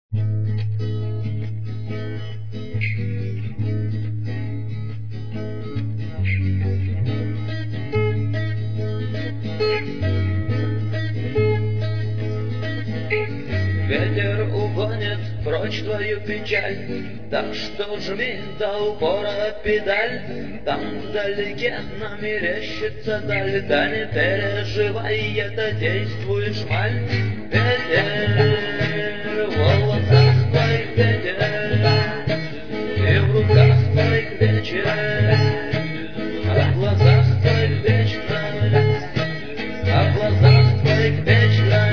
Ветер угонит прочь твою печаль, так что жми до упора педаль. Там вдалеке намерещится даль, да не переживай, это действует шмаль. Ветер в волосах твоих, ветер и в руках твоих вечер, а в глазах твоих вечность, а в глазах твоих вечность.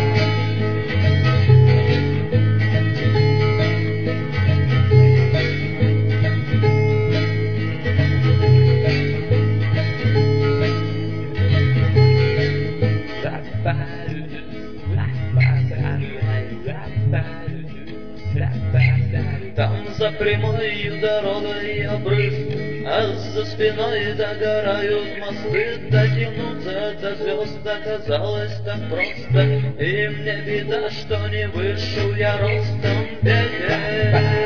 Там за прямой дорогой обрыв, а за спиной догорают мосты. Дотянуться до звезд оказалось так просто, и мне беда, что не вышел я ростом. Ветер